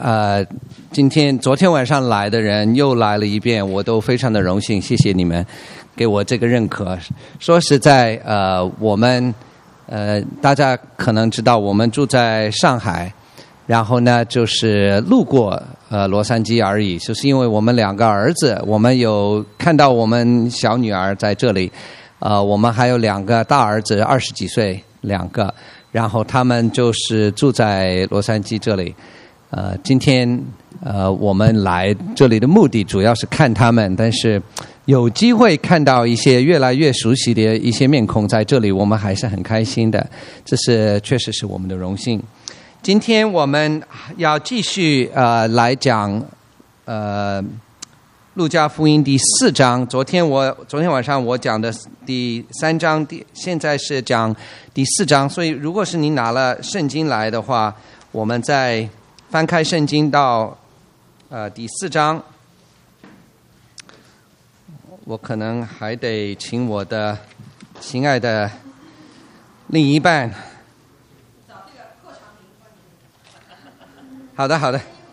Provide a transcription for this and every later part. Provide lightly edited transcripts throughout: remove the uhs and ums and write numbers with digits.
昨天晚上来的人又来了一遍，我都非常的荣幸，谢谢你们给我这个认可。说实在，我们大家可能知道，我们住在上海，然后呢就是路过洛杉矶而已，就是因为我们两个儿子，我们有看到我们小女儿在这里，我们还有两个大儿子20几岁两个，然后他们就是住在洛杉矶这里。今天我们来这里的目的主要是看他们，但是有机会看到一些越来越熟悉的一些面孔在这里，我们还是很开心的，这是确实是我们的荣幸。今天我们要继续来讲路加福音第4章。昨天晚上我讲的第3章，现在是讲第4章，所以如果是你拿了圣经来的话，我们再翻开圣经到第4章。我可能还得请我的亲爱的另一半。好的。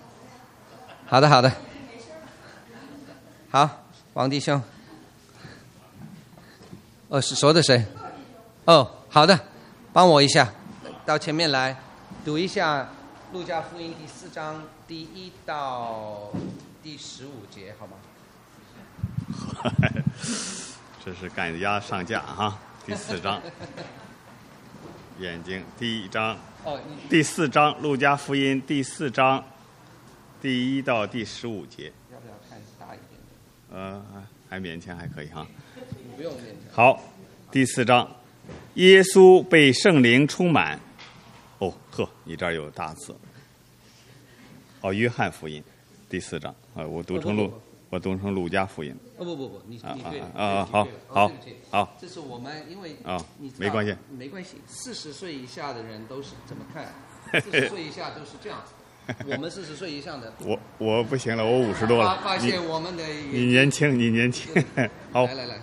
好，王弟兄。是说的谁？好的，帮我一下，到前面来读一下路加福音第4章第1到第15节，好吗？ 这是赶鸭上架哈，第4章。眼睛第1章，第4章，路加福音第4章第1到第15节。 要不要看大一点？ 还勉强还可以哈。 不用勉强。 好，第4章，耶稣被圣灵充满。你这儿有大字。约翰福音第4章我读成路加福音。 不，你对。 好。 这是我们因为没关系 ，40岁以下的人都是这么看，40岁以下都是这样子。我们40岁以上的， 我不行了，我50多了。 发现我们的你年轻。好， 来。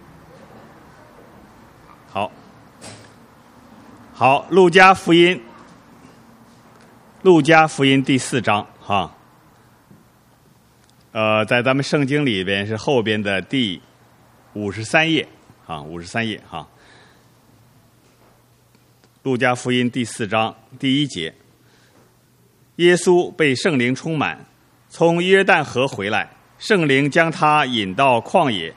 好，路加福音第4章哈。在咱们圣经里边是后边的第53页53页哈。路加福音第4章第1节，耶稣被圣灵充满，从约旦河回来，圣灵将他引到旷野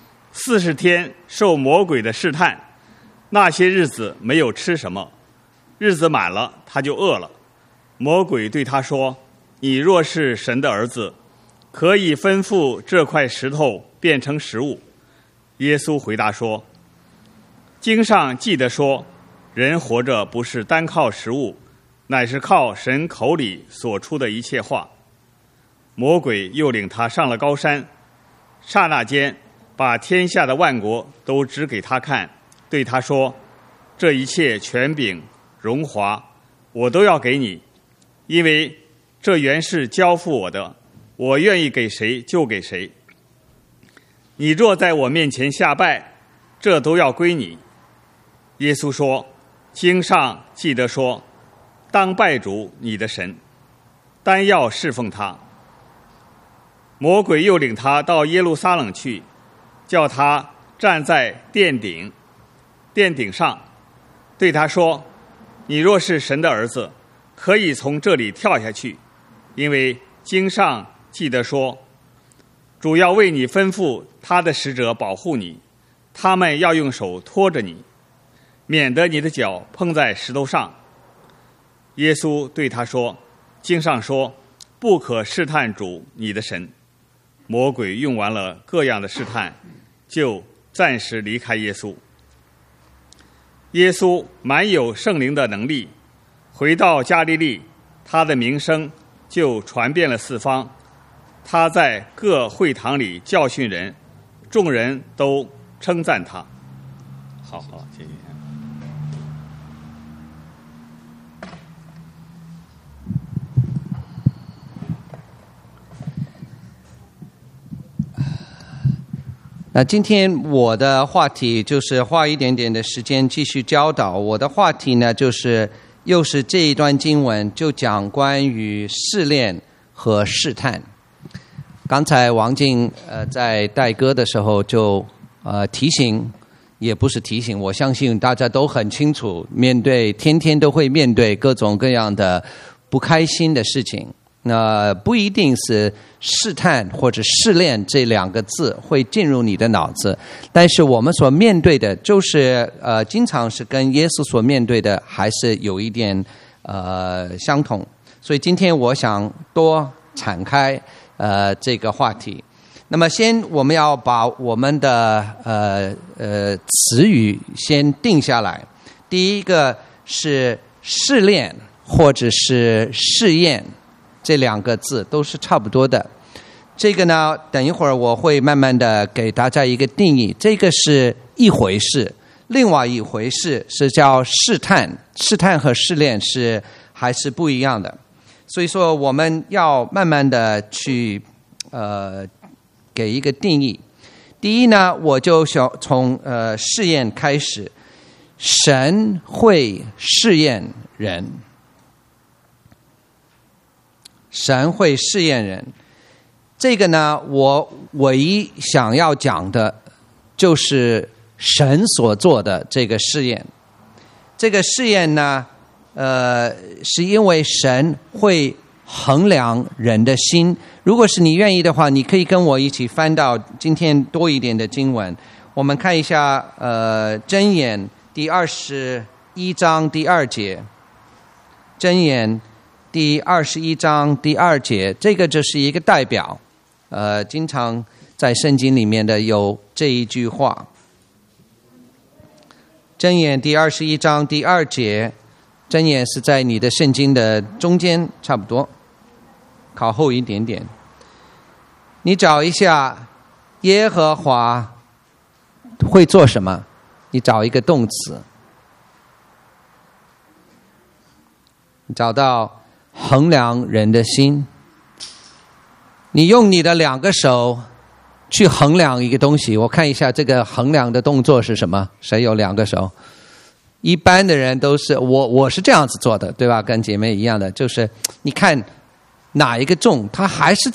，40天受魔鬼的试探。那些日子没有吃什么，日子满了，他就饿了。魔鬼对他说：“你若是神的儿子，可以吩咐这块石头变成食物。”耶稣回答说：“经上记得说，人活着不是单靠食物，乃是靠神口里所出的一切话。”魔鬼又领他上了高山，刹那间把天下的万国都指给他看，对他说：“这一切权柄、荣华，我都要给你，因为这原是交付我的，我愿意给谁就给谁。你若在我面前下拜，这都要归你。”耶稣说：“经上记得说，当拜主你的神，单要侍奉他。”魔鬼又领他到耶路撒冷去，叫他站在殿顶上，对他说：“你若是神的儿子，可以从这里跳下去，因为经上记得说，主要为你吩咐他的使者保护你，他们要用手托着你，免得你的脚碰在石头上。”耶稣对他说：“经上说，不可试探主你的神。”魔鬼用完了各样的试探，就暂时离开耶稣。耶稣满有圣灵的能力，回到加利利，他的名声就传遍了四方。他在各会堂里教训人，众人都称赞他。好，谢谢。 今天我的话题就是花一点点的时间继续教导。我的话题呢，就是又是这一段经文就讲关于试炼和试探。刚才王静在带歌的时候就提醒，也不是提醒，我相信大家都很清楚，天天都会面对各种各样的不开心的事情。那不一定是试探或者试炼这两个字会进入你的脑子，但是我们所面对的就是经常是跟耶稣所面对的还是有一点相同。所以今天我想多敞开这个话题。那么我们要把我们的词语先定下来。第一个是试炼或者是试验，这两个字都是差不多的。这个呢，等一会儿我会慢慢的给大家一个定义。这个是一回事，另外一回事是叫试探。试探和试炼还是不一样的。所以说我们要慢慢的去给一个定义。第一呢，我就想从试验开始。神会试验人，神会试验人。这个呢，我唯一想要讲的就是神所做的这个试验。这个试验呢，是因为神会衡量人的心。如果是你愿意的话，你可以跟我一起翻到今天多一点的经文。我们看一下箴言第21章第2节。箴言第21章第2节，这个就是一个代表，经常在圣经里面的有这一句话。箴言第21章第2节，箴言是在你的圣经的中间，差不多靠后一点点。你找一下耶和华会做什么，你找一个动词，你找到衡量人的心。你用你的2个手去衡量一个东西，我看一下这个衡量的动作是什么？谁有2个手？一般的人都是我是这样子做的，对吧？跟姐妹一样的，就是你看哪一个重，他还是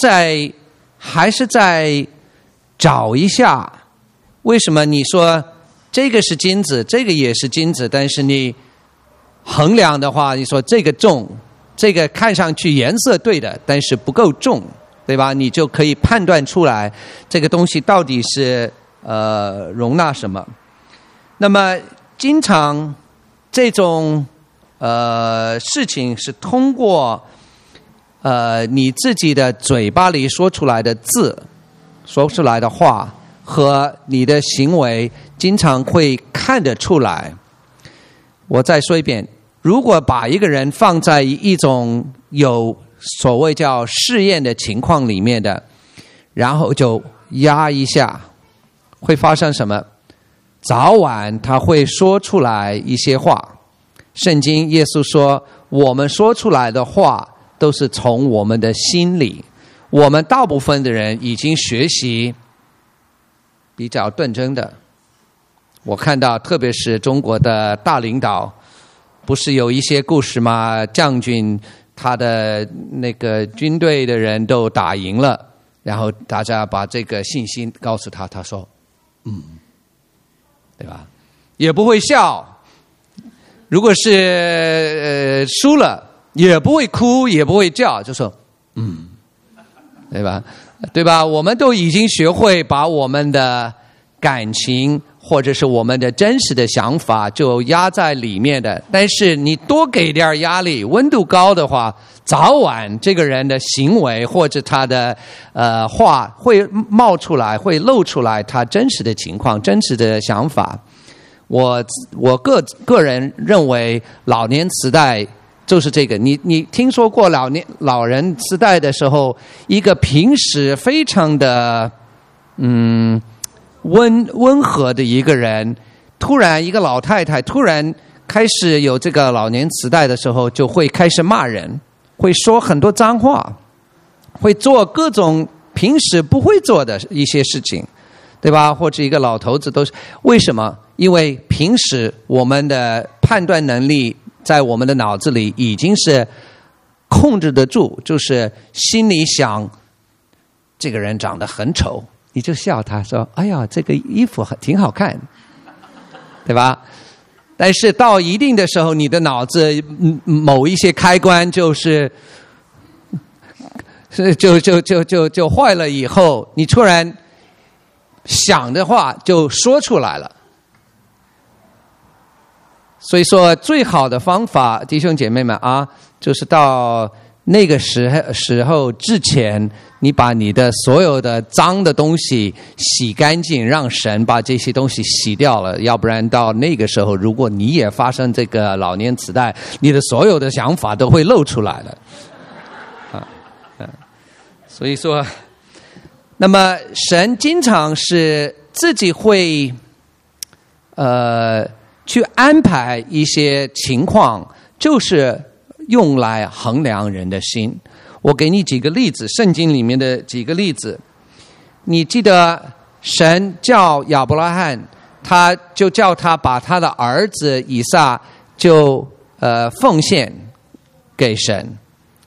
在找一下。为什么你说这个是金子，这个也是金子，但是你衡量的话，你说这个重，这个看上去颜色对的，但是不够重，对吧？你就可以判断出来这个东西到底是容纳什么。那么经常这种事情是通过你自己的嘴巴里说出来的字，说出来的话和你的行为经常会看得出来。我再说一遍，如果把一个人放在一种有所谓叫试验的情况里面的，然后就压一下，会发生什么？早晚他会说出来一些话。圣经耶稣说，我们说出来的话都是从我们的心里。我们大部分的人已经学习比较认真的。我看到特别是中国的大领导，不是有一些故事吗？将军他的那个军队的人都打赢了，然后大家把这个信息告诉他，他说对吧？也不会笑。如果是输了，也不会哭，也不会叫，就说对吧？对吧？我们都已经学会把我们的感情或者是我们的真实的想法就压在里面的。但是你多给点压力，温度高的话，早晚这个人的行为或者他的话会冒出来，会露出来他真实的情况、真实的想法。我个人认为老年痴呆就是这个。你听说过老人痴呆的时候，一个平时非常的温和的一个人，突然一个老太太突然开始有这个老年痴呆的时候，就会开始骂人，会说很多脏话，会做各种平时不会做的一些事情，对吧？或者一个老头子都是为什么？因为平时我们的判断能力在我们的脑子里已经是控制得住，就是心里想这个人长得很丑，你就笑他说哎呀这个衣服挺好看，对吧？但是到一定的时候，你的脑子某一些开关就是就坏了，以后你突然想的话就说出来了。所以说最好的方法，弟兄姐妹们啊，就是到那个时候之前，你把你的所有的脏的东西洗干净，让神把这些东西洗掉了。要不然到那个时候，如果你也发生这个老年痴呆，你的所有的想法都会露出来的。所以说，那么神经常是自己会去安排一些情况，就是用来衡量人的心。我给你几个例子，圣经里面的几个例子。你记得神叫亚伯拉罕，他就叫他把他的儿子以撒就奉献给神，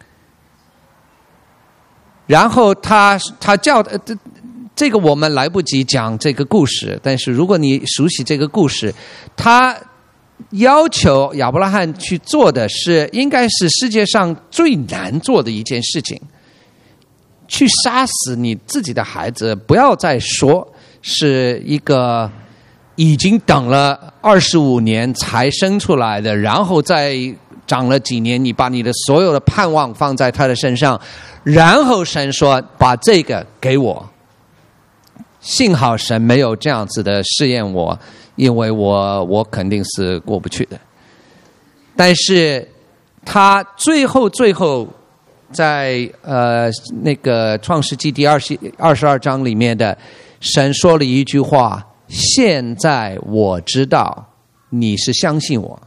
然后他叫这个我们来不及讲这个故事，但是如果你熟悉这个故事，他要求亚伯拉罕去做的是应该是世界上最难做的一件事情，去杀死你自己的孩子。不要再说是一个已经等了25年才生出来的，然后再长了几年，你把你的所有的盼望放在他的身上，然后神说把这个给我。幸好神没有这样子的试验我，因为我肯定是过不去的。但是他最后在那个创世纪第22章里面的神说了一句话，现在我知道你是相信我。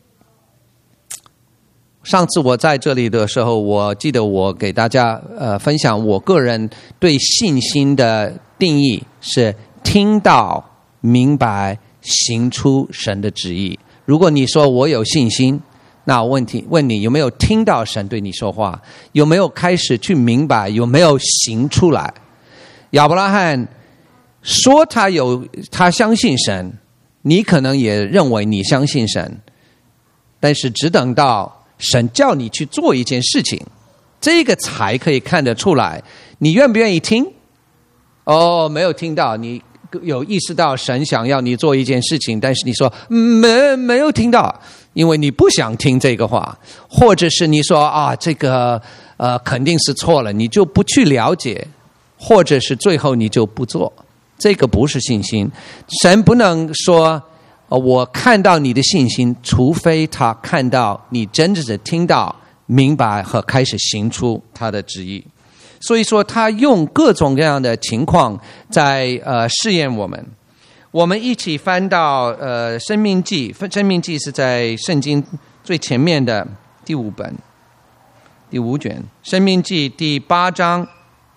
上次我在这里的时候，我记得我给大家分享我个人对信心的定义是听到、明白、行出神的旨意。如果你说我有信心，那问你有没有听到神对你说话，有没有开始去明白，有没有行出来。亚伯拉罕说他相信神，你可能也认为你相信神，但是只等到神叫你去做一件事情，这个才可以看得出来你愿不愿意听。没有听到，你有意识到神想要你做一件事情，但是你说没有听到，因为你不想听这个话，或者是你说这个肯定是错了，你就不去了解，或者是最后你就不做，这个不是信心。神不能说我看到你的信心，除非他看到你真正的听到、明白和开始行出他的旨意。所以说他用各种各样的情况在试验我们。我们一起翻到申命记，申命记是在圣经最前面的第5卷，申命记第8章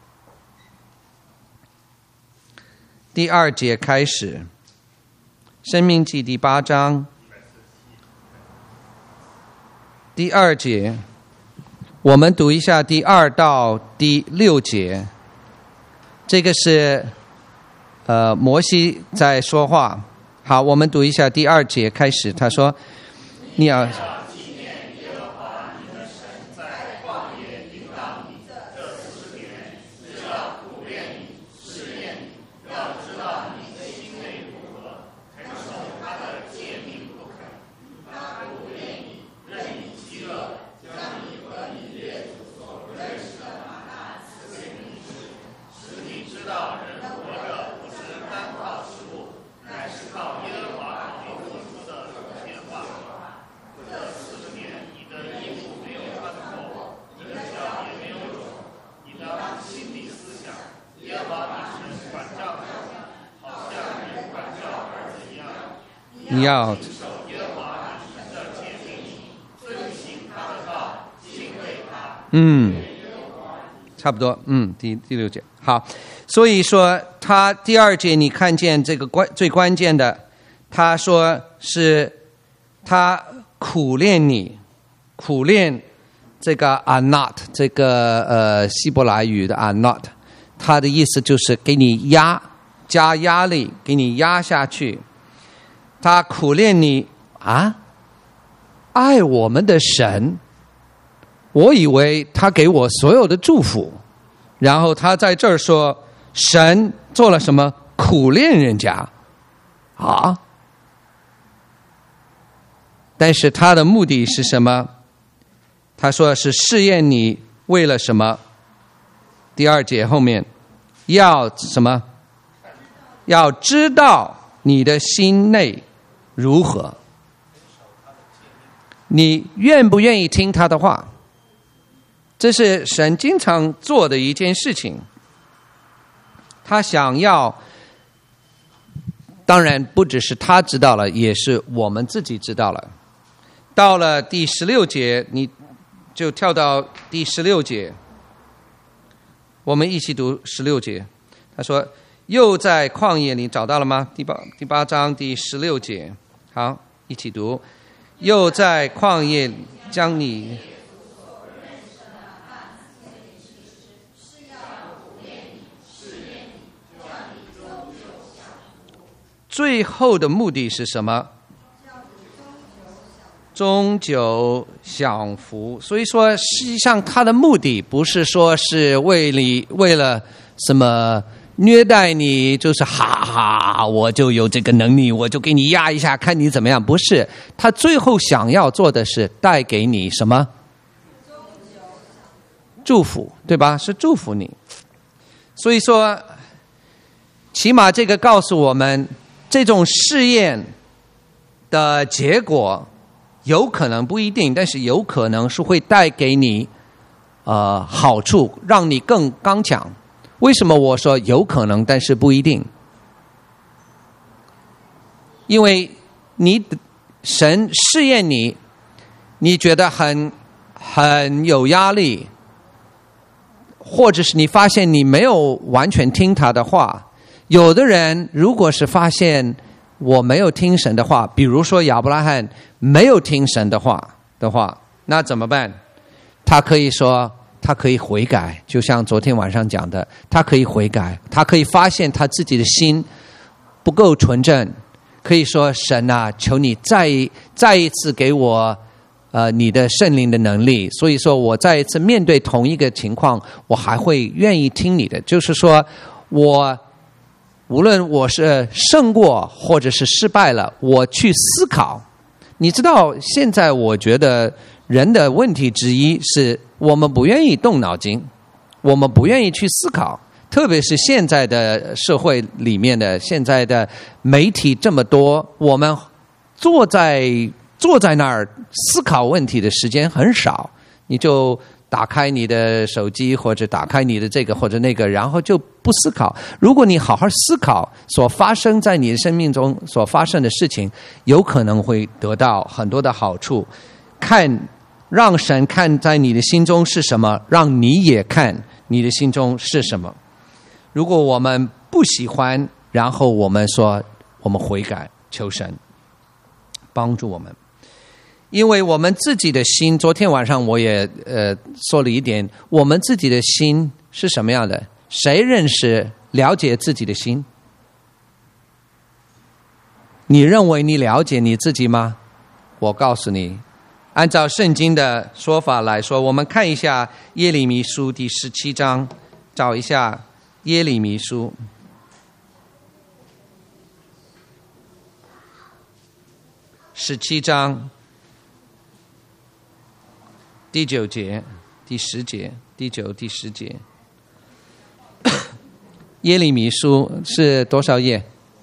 第2节开始。申命记第8章第2节，我们读一下第2到第6节。这个是摩西在说话。好，我们读一下第2节开始。他说：“你要纪念耶和华你的神在旷野引导你这40年，是要苦练你、试验你，要知道你的心内如何，肯守他的诫命不肯。他苦练你，任你饥饿，将你和你列祖所不认识的玛纳赐给你吃，使你知道人活着不是单靠食物，乃是靠耶和华你所出的主天话。这40年，你的衣服没有穿破，你的脚也没有肿。你当心里思想，耶和华你神管教你，好像人管教儿子一样。你要谨守耶和华你神的诫命，遵行他的道，敬畏他。差不多。第6节。好，所以说他第2节你看见这个最关键的，他说是他苦练你，苦练这个 anat 这个希伯来语的 anat， 它的意思就是给你加压力，给你压下去。他苦练你啊，爱我们的神，我以为他给我所有的祝福，然后他在这儿说神做了什么？苦练人家啊！但是他的目的是什么？他说是试验你，为了什么？第2节后面要什么？要知道你的心内如何，你愿不愿意听他的话？这是神经常做的一件事情。他想要，当然不只是他知道了，也是我们自己知道了。到了第16节，你就跳到第16节，我们一起读16节。他说又在旷野里，找到了吗？第八章第16节。好，一起读。又在旷野里将你最后的目的是什么？终究享福。所以说实际上他的目的不是说是为了什么虐待你，就是哈哈我就有这个能力，我就给你压一下看你怎么样。不是，他最后想要做的是带给你什么？祝福，对吧？是祝福你。所以说起码这个告诉我们，这种试验的结果有可能不一定，但是有可能是会带给你好处，让你更刚强。为什么我说有可能但是不一定？因为神试验你，你觉得很有压力，或者是你发现你没有完全听他的话。有的人如果是发现我没有听神的话，比如说亚伯拉罕没有听神的话，那怎么办？他可以说他可以悔改，就像昨天晚上讲的，他可以悔改，他可以发现他自己的心不够纯正，可以说神啊，求你再一次给我你的圣灵的能力，所以说我再一次面对同一个情况，我还会愿意听你的。就是说我无论我是胜过或者是失败了，我去思考。你知道现在我觉得人的问题之一是我们不愿意动脑筋，我们不愿意去思考，特别是现在的社会里面的现在的媒体这么多，我们坐在那儿思考问题的时间很少，你就打开你的手机或者打开你的这个或者那个，然后就不思考。如果你好好思考所发生在你的生命中所发生的事情，有可能会得到很多的好处。让神看在你的心中是什么，让你也看你的心中是什么。如果我们不喜欢，然后我们说我们悔改，求神帮助我们。因为我们自己的心，昨天晚上我也说了一点，我们自己的心是什么样的？谁了解自己的心？你认为你了解你自己吗？我告诉你，按照圣经的说法来说，我们看一下耶利米书第17章，找一下耶利米书17章第9节、第10节、第9、第10节。耶利米书是多少页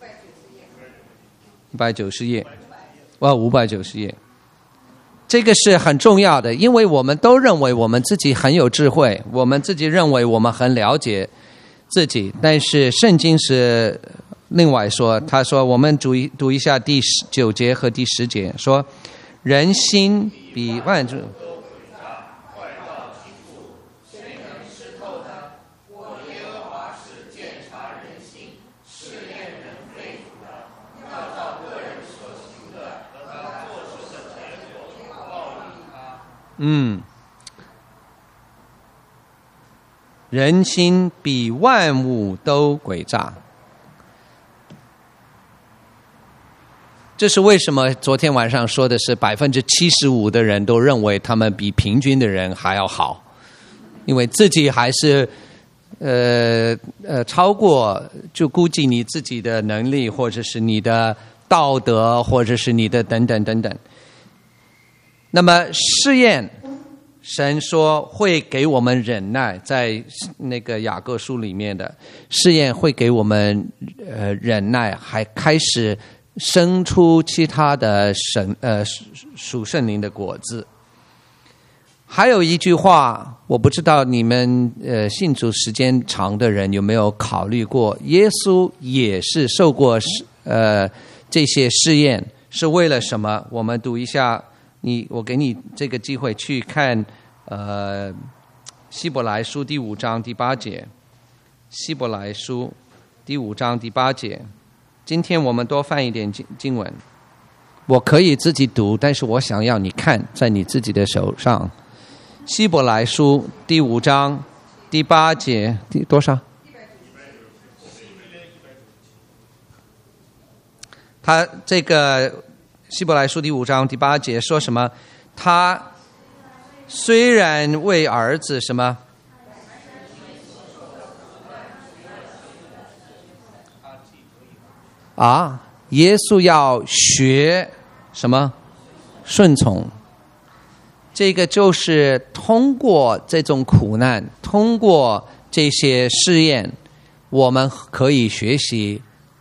？190页。哇，590页。这个是很重要的，因为我们都认为我们自己很有智慧，我们自己认为我们很了解自己，但是圣经是另外说，他说我们读一下第9节和第10节，说人心比万众人心比万物都诡诈。这是为什么昨天晚上说的是75%的人都认为他们比平均的人还要好，因为自己还是超过，就估计你自己的能力，或者是你的道德，或者是你的等等等等。那么试验，神说会给我们忍耐，在那个雅各书里面的试验会给我们忍耐，还开始生出其他的属圣灵的果子。还有一句话，我不知道你们信主时间长的人有没有考虑过，耶稣也是受过这些试验，是为了什么？我们读一下，我给你这个机会去看希伯来书第5章第8节，希伯来书第5章第8节。今天我们多翻一点经文，我可以自己读，但是我想要你看在你自己的手上。希伯来书第5章第8节，第多少？他这个希伯来书第5章第8节说什么？他虽然为儿子什么？耶稣要学什么？顺从。这个就是通过这种苦难，通过这些试验，我们可以学习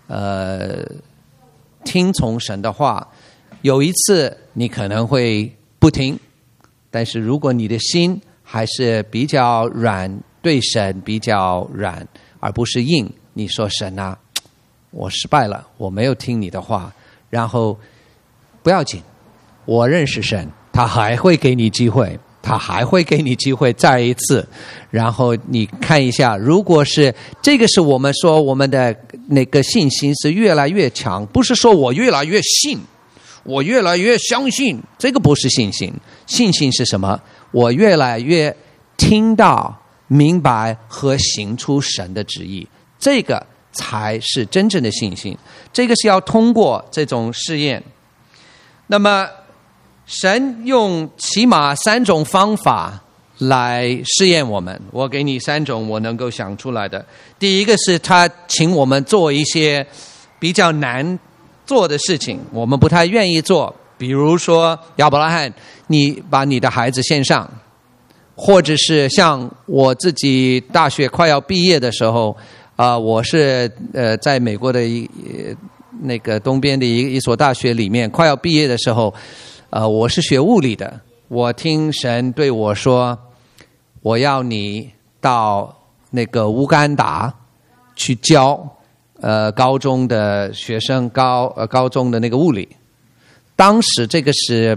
听从神的话。有一次你可能会不听，但是如果你的心还是比较软，对神比较软，而不是硬，你说神啊，我失败了，我没有听你的话，然后不要紧，我认识神，他还会给你机会，他还会给你机会再一次。然后你看一下，如果是这个是我们说我们的那个信心是越来越强，不是说我越来越信，我越来越相信，这个不是信心。信心是什么？我越来越听到、明白和行出神的旨意，这个才是真正的信心。这个是要通过这种试验。那么神用起码3种方法来试验我们，我给你3种我能够想出来的。第一个是他请我们做一些比较难做的事情，我们不太愿意做，比如说亚伯拉罕，你把你的孩子献上，或者是像我自己大学快要毕业的时候，我是在美国的那个东边的一所大学里面，快要毕业的时候，我是学物理的，我听神对我说，我要你到那个乌干达去教高中的学生，高中的那个物理。当时这个是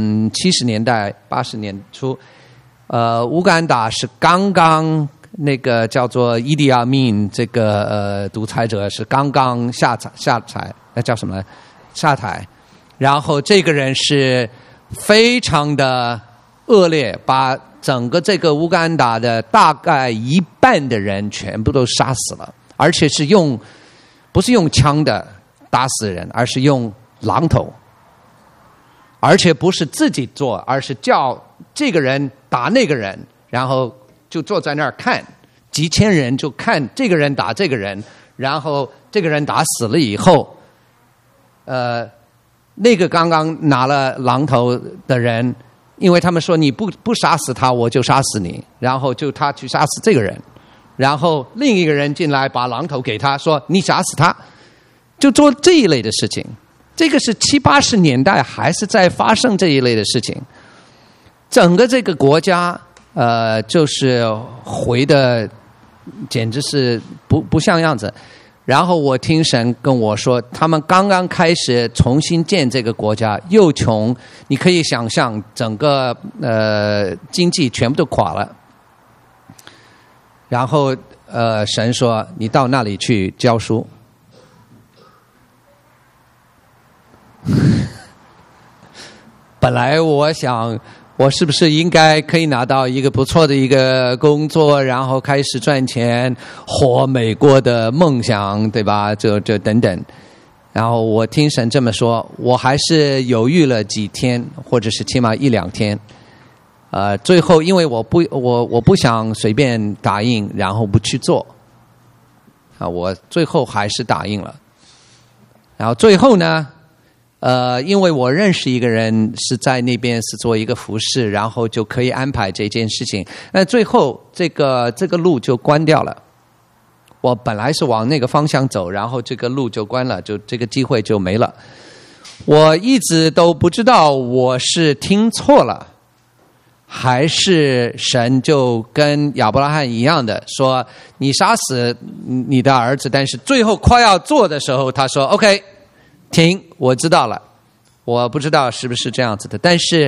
70年代80年初，乌干达是刚刚那个叫做伊迪阿敏这个独裁者是刚刚下台，那叫什么下台。然后这个人是非常的恶劣，把整个这个乌干达的大概1半的人全部都杀死了，而且是不是用枪的打死人，而是用榔头，而且不是自己做，而是叫这个人打那个人，然后就坐在那儿看，几千人就看这个人打这个人，然后这个人打死了以后，那个刚刚拿了榔头的人，因为他们说你不杀死他，我就杀死你，然后就他去杀死这个人，然后另一个人进来把榔头给他，说你杀死他，就做这一类的事情。这个是70、80年代还是在发生这一类的事情，整个这个国家就是回的简直是不像样子。然后我听神跟我说，他们刚刚开始重新建这个国家，又穷，你可以想象整个经济全部都垮了。然后神说你到那里去教书。本来我想我是不是应该可以拿到一个不错的一个工作，然后开始赚钱，活美国的梦想，对吧？这等等。然后我听神这么说，我还是犹豫了几天，或者是起码1-2天。最后因为我不想随便答应，然后不去做。我最后还是答应了。然后最后呢？因为我认识一个人是在那边是做一个服饰，然后就可以安排这件事情。那最后这个路就关掉了。我本来是往那个方向走，然后这个路就关了，就这个机会就没了。我一直都不知道我是听错了，还是神就跟亚伯拉罕一样的说，你杀死你的儿子，但是最后快要做的时候，他说 OK。停，我知道了，我不知道是不是这样子的，但是，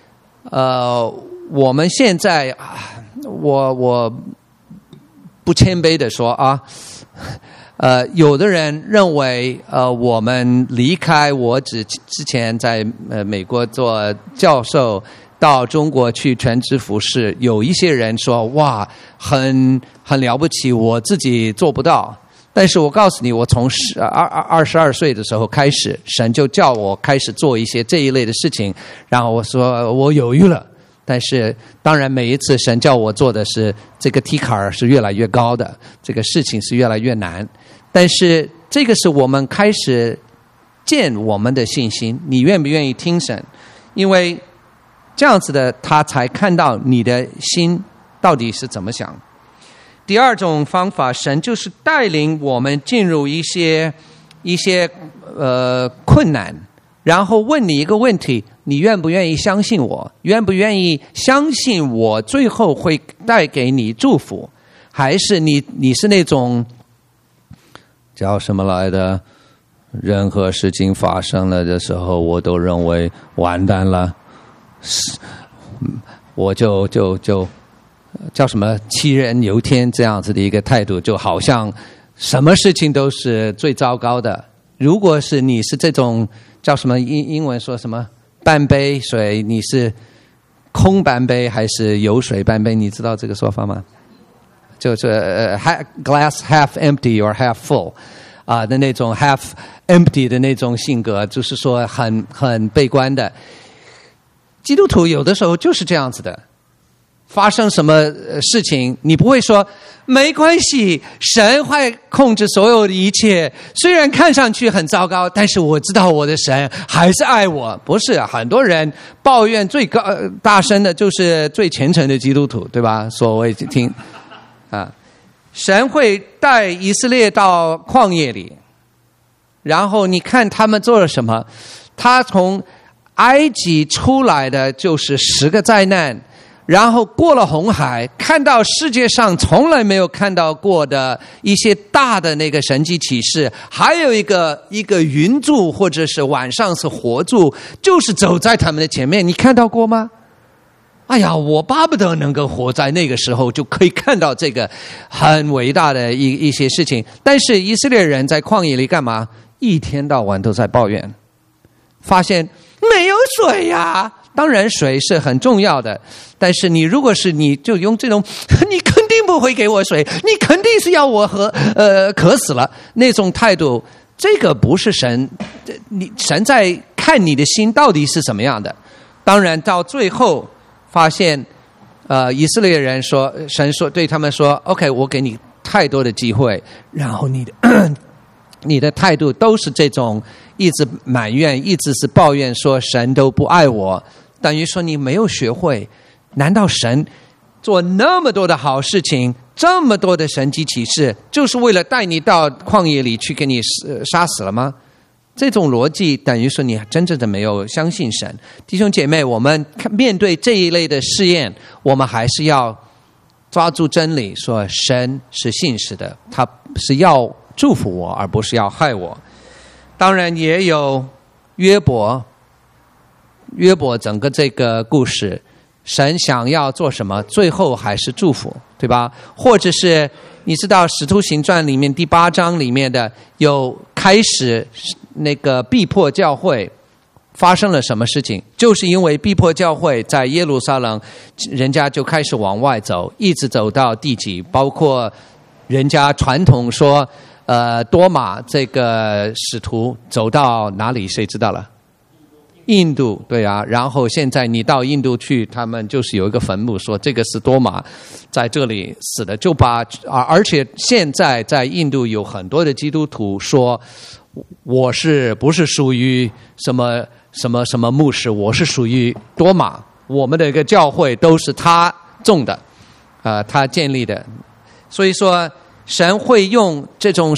我们现在，我不谦卑的说啊，有的人认为，我们离开我之前在美国做教授，到中国去全职服侍，有一些人说哇，很了不起，我自己做不到。但是我告诉你，我从22岁的时候开始，神就叫我开始做一些这一类的事情，然后我说我犹豫了，但是当然每一次神叫我做的是这个梯坎是越来越高的，这个事情是越来越难，但是这个是我们开始建我们的信心，你愿不愿意听神？因为这样子的他才看到你的心到底是怎么想。第二种方法，神就是带领我们进入一些困难，然后问你一个问题，你愿不愿意相信我？愿不愿意相信我最后会带给你祝福？还是你是那种叫什么来的？任何事情发生了的时候，我都认为完蛋了，我就叫什么杞人忧天这样子的一个态度，就好像什么事情都是最糟糕的。如果是你是这种叫什么英文说什么半杯水，你是空半杯还是有水半杯？你知道这个说法吗？就是 glass half empty or half full 的那种 half empty 的那种性格，就是说很悲观的。基督徒有的时候就是这样子的。发生什么事情，你不会说没关系，神会控制所有的一切，虽然看上去很糟糕，但是我知道我的神还是爱我。不是，很多人抱怨最大声的就是最虔诚的基督徒，对吧？所谓听神会带以色列到旷野里，然后你看他们做了什么？他从埃及出来的就是10个灾难，然后过了红海，看到世界上从来没有看到过的一些大的那个神迹启示，还有一个云柱或者是晚上是火柱，就是走在他们的前面，你看到过吗？哎呀，我巴不得能够活在那个时候，就可以看到这个很伟大的一些事情。但是以色列人在旷野里干嘛？一天到晚都在抱怨，发现没有水呀。当然水是很重要的，但是你如果是你就用这种你肯定不会给我水，你肯定是要我渴死了那种态度，这个不是神神在看你的心到底是什么样的。当然到最后发现以色列人说，神说对他们说 OK， 我给你太多的机会，然后你的态度都是这种一直埋怨，一直是抱怨，说神都不爱我，等于说你没有学会。难道神做那么多的好事情，这么多的神迹启示，就是为了带你到旷野里去给你杀死了吗？这种逻辑等于说你真正的没有相信神。弟兄姐妹，我们面对这一类的试验，我们还是要抓住真理，说神是信实的，他是要祝福我，而不是要害我。当然也有约伯整个这个故事，神想要做什么，最后还是祝福，对吧？或者是你知道使徒行传里面第8章里面的有开始那个逼迫教会发生了什么事情？就是因为逼迫教会在耶路撒冷，人家就开始往外走，一直走到地极，包括人家传统说，多马这个使徒走到哪里？谁知道了？印度，对啊。然后现在你到印度去，他们就是有一个坟墓，说这个是多马在这里死的，就把而且现在在印度有很多的基督徒说，我不是属于什么牧师，我是属于多马，我们的一个教会都是他种的，他建立的。所以说神会用这种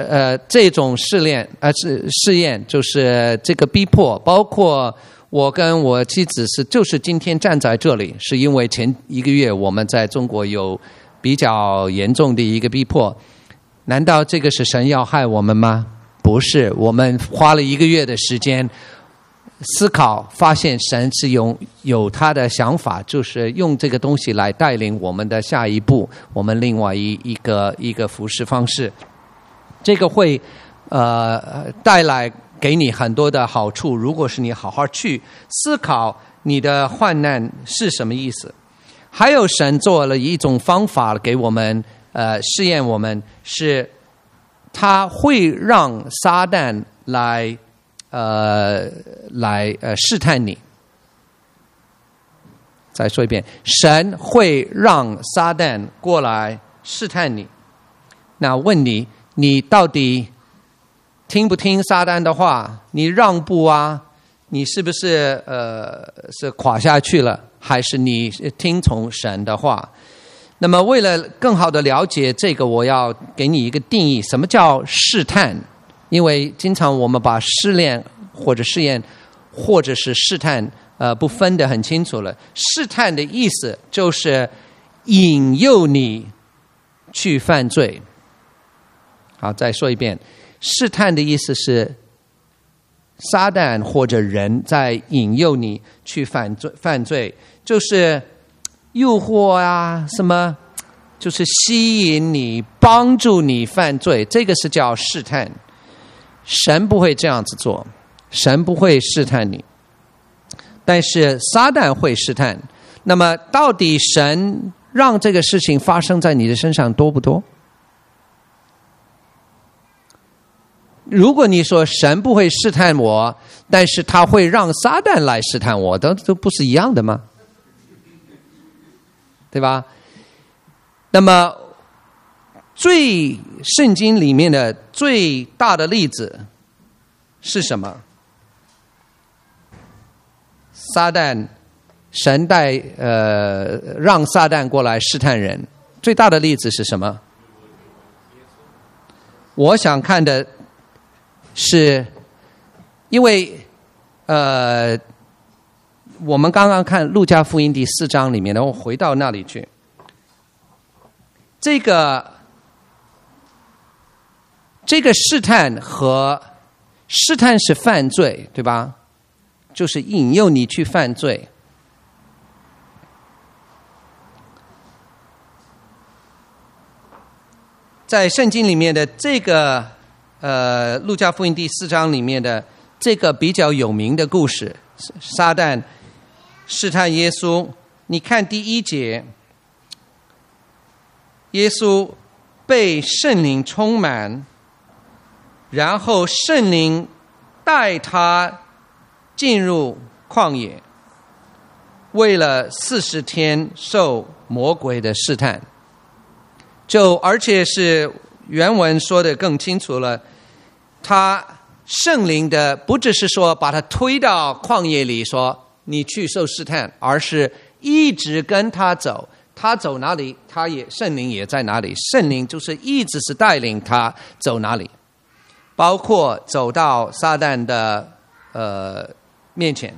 试验，就是这个逼迫，包括我跟我妻子就是今天站在这里，是因为前1个月我们在中国有比较严重的一个逼迫。难道这个是神要害我们吗？不是，我们花了1个月的时间思考，发现神是有他的想法，就是用这个东西来带领我们的下一步，我们另外一个服事方式。这个会带来给你很多的好处，如果是你好好去思考你的患难是什么意思。还有神做了一种方法给我们试验我们，是他会让撒旦来试探你。再说一遍，神会让撒旦过来试探你。那问你，你到底听不听撒旦的话？你让步啊？你是不是是垮下去了？还是你听从神的话？那么为了更好的了解这个，我要给你一个定义，什么叫试探？因为经常我们把试炼或者试验或者是试探不分得很清楚了。试探的意思就是引诱你去犯罪。好，再说一遍，试探的意思是撒旦或者人在引诱你去犯罪，就是诱惑啊，什么就是吸引你，帮助你犯罪，这个是叫试探。神不会这样子做，神不会试探你，但是撒旦会试探。那么到底神让这个事情发生在你的身上多不多？如果你说神不会试探我，但是他会让撒旦来试探我，都不是一样的吗？对吧？那么圣经里面的最大的例子是什么？撒旦，神让撒旦过来试探人，最大的例子是什么？我想看的是，因为我们刚刚看路加福音第4章里面的，我回到那里去。这个试探和试探是犯罪，对吧？就是引诱你去犯罪。在圣经里面的这个路加福音第4章里面的这个比较有名的故事，撒旦试探耶稣。你看第1节，耶稣被圣灵充满，然后圣灵带他进入旷野，为了40天受魔鬼的试探。而且是原文说的更清楚了，他圣灵的不只是说把他推到旷野里说你去受试探，而是一直跟他走，他走哪里圣灵也在哪里，圣灵就是一直是带领他走哪里，包括走到撒旦的面前。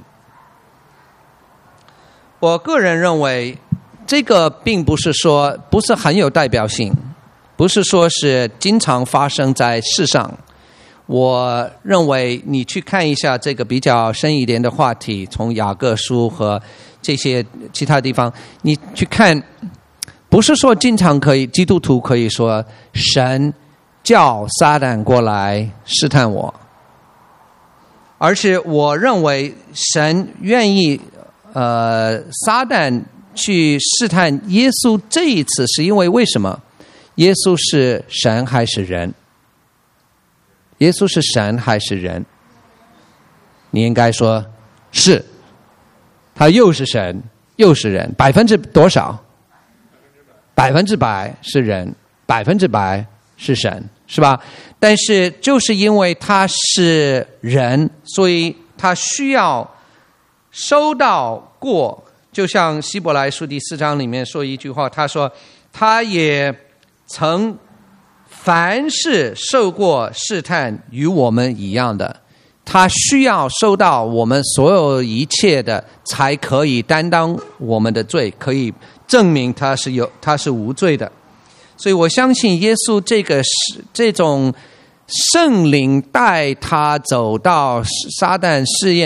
我个人认为这个并不是很有代表性，不是说是经常发生在世上。我认为你去看一下这个比较深一点的话题，从雅各书和这些其他地方你去看，不是说经常基督徒可以说神叫撒旦过来试探我， 而是我认为神愿意撒旦去试探耶稣这一次，是因为为什么？耶稣是神还是人？耶稣是神还是人？你应该说是，他又是神又是人，多少？100%是人，100%是神，是吧？但是就是因为他是人，所以他需要收到过，就像希伯来书第4章里面说一句话，他说他也曾凡事受过试探，与我们一样的，他需要收到我们所有一切的，才可以担当我们的罪，可以证明他是无罪的。所以我相信耶稣这种圣灵带他走到撒旦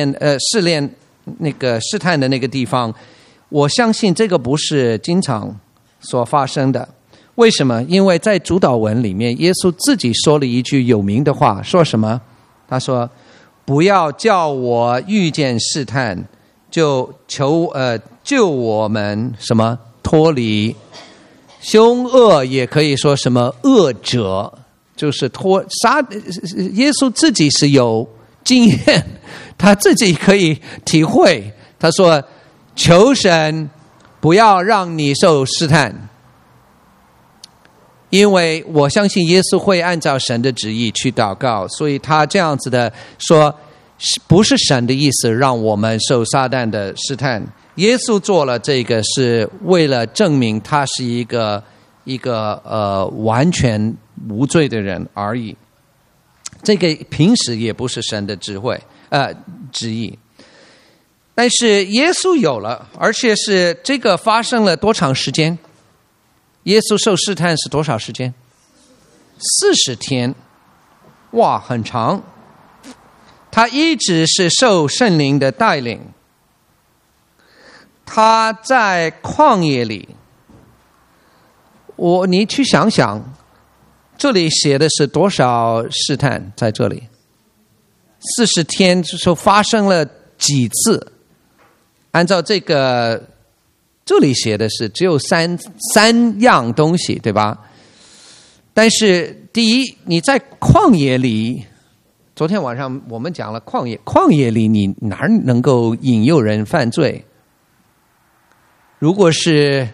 试探的那个地方，我相信这个不是经常所发生的。为什么？因为在主祷文里面，耶稣自己说了一句有名的话，说什么？他说：“不要叫我遇见试探，就求救我们什么脱离凶恶，也可以说什么恶者，就是耶稣自己是有经验，他自己可以体会。他说：求神不要让你受试探。”因为我相信耶稣会按照神的旨意去祷告，所以他这样子的说，不是神的意思让我们受撒旦的试探。耶稣做了这个是为了证明他是一个完全无罪的人而已。这个平时也不是神的旨意。但是耶稣有了，而且是这个发生了多长时间？耶稣受试探是多少时间？40天，哇，很长。他一直是受圣灵的带领。他在旷野里，你去想想，这里写的是多少试探在这里？40天就发生了几次？按照这里写的是只有三样东西，对吧？但是第一，你在旷野里，昨天晚上我们讲了旷野里你哪能够引诱人犯罪？如果是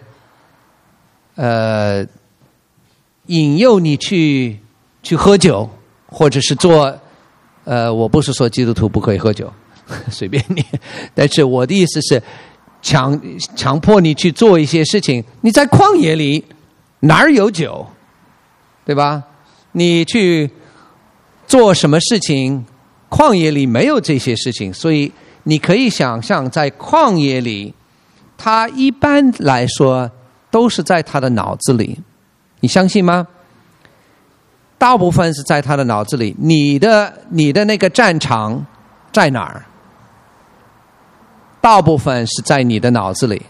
引诱你去喝酒，或者是做我不是说基督徒不可以喝酒，随便你，但是我的意思是强迫你去做一些事情。你在旷野里哪儿有酒，对吧？你去做什么事情，旷野里没有这些事情，所以你可以想象在旷野里，他一般来说都是在他的脑子里，你相信吗？大部分是在他的脑子里。你的那个战场在哪儿？大部分是在你的脑子里。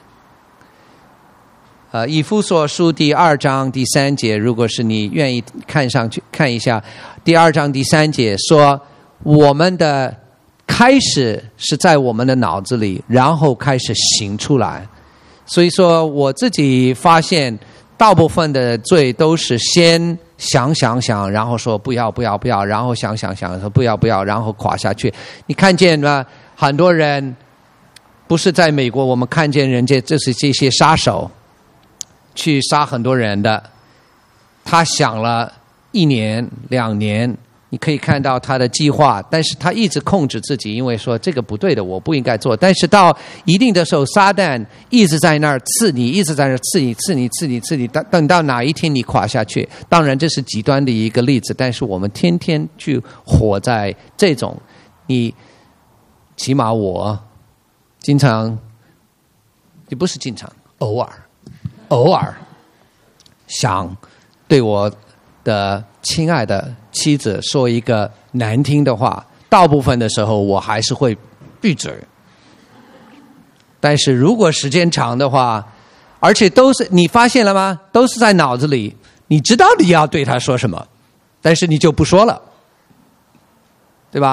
以弗所书第2章第3节，如果是你愿意看一下，第2章第3节说，我们的开始是在我们的脑子里，然后开始行出来。所以说我自己发现，大部分的罪都是先想，然后说不要，然后想说不要，然后垮下去。你看见吗？很多人不是在美国，我们看见人家就是这些杀手去杀很多人的，他想了1年2年，你可以看到他的计划，但是他一直控制自己，因为说这个不对的，我不应该做。但是到一定的时候，撒旦一直在那儿刺你，一直在那儿刺你，等到哪一天你垮下去。当然这是极端的一个例子，但是我们天天去活在这种，起码我经常，也不是经常，偶尔想对我的亲爱的妻子说一个难听的话，大部分的时候我还是会闭嘴。但是如果时间长的话，而且都是，你发现了吗？都是在脑子里，你知道你要对他说什么，但是你就不说了，对吧？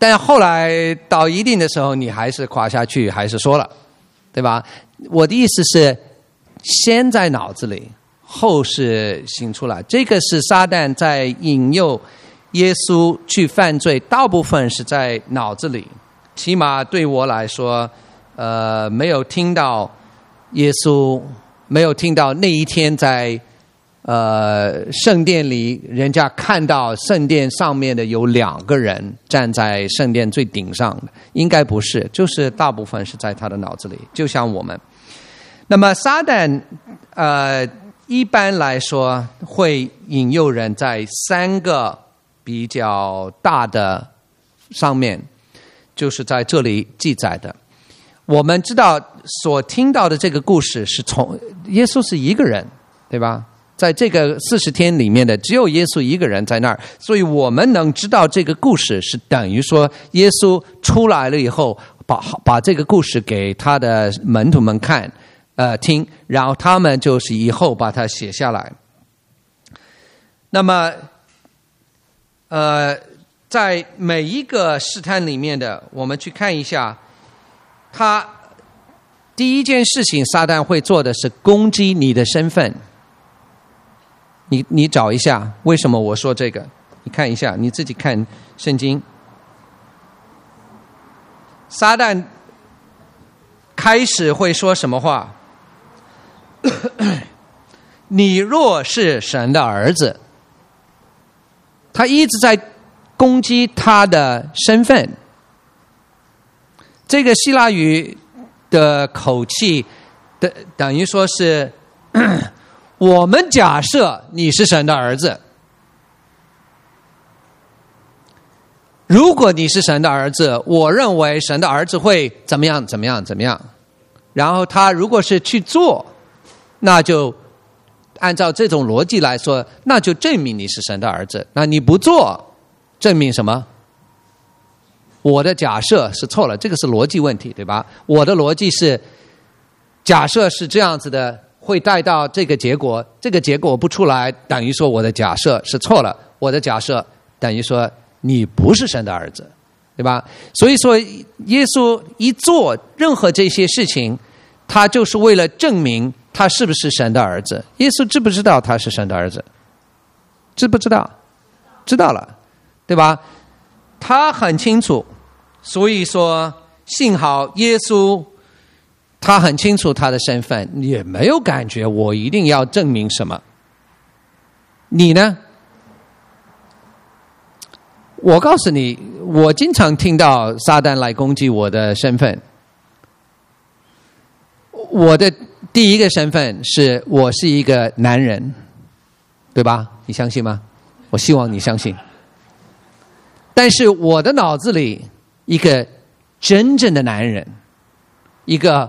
但后来到一定的时候，你还是垮下去，还是说了，对吧？我的意思是，先在脑子里，后是行出来。这个是撒旦在引诱耶稣去犯罪，大部分是在脑子里。起码对我来说，没有听到耶稣，没有听到那一天在圣殿里，人家看到圣殿上面的有2个人站在圣殿最顶上的，应该不是，就是大部分是在他的脑子里，就像我们。那么撒旦一般来说会引诱人在3个比较大的上面，就是在这里记载的。我们知道所听到的这个故事是从耶稣是一个人，对吧？在这个40天里面的只有耶稣一个人在那儿，所以我们能知道这个故事是等于说耶稣出来了以后把这个故事给他的门徒们看听，然后他们就是以后把它写下来。那么在每一个试探里面的，我们去看一下，他第一件事情撒旦会做的是攻击你的身份。你找一下为什么我说这个，你看一下，你自己看圣经。撒旦开始会说什么话？你若是神的儿子，他一直在攻击他的身份。这个希腊语的口气等于说是我们假设你是神的儿子，如果你是神的儿子，我认为神的儿子会怎么样怎么样怎么样，然后他如果是去做，那就按照这种逻辑来说，那就证明你是神的儿子。那你不做，证明什么？我的假设是错了，这个是逻辑问题，对吧？我的逻辑是假设是这样子的，会带到这个结果，这个结果不出来，等于说我的假设是错了，我的假设等于说你不是神的儿子，对吧？所以说耶稣一做任何这些事情，他就是为了证明他是不是神的儿子。耶稣知不知道他是神的儿子？知不知道？知道了，对吧？他很清楚，所以说幸好耶稣他很清楚他的身份，也没有感觉我一定要证明什么。你呢？我告诉你，我经常听到撒旦来攻击我的身份。我的第一个身份是我是一个男人，对吧？你相信吗？我希望你相信。但是我的脑子里，一个真正的男人，一个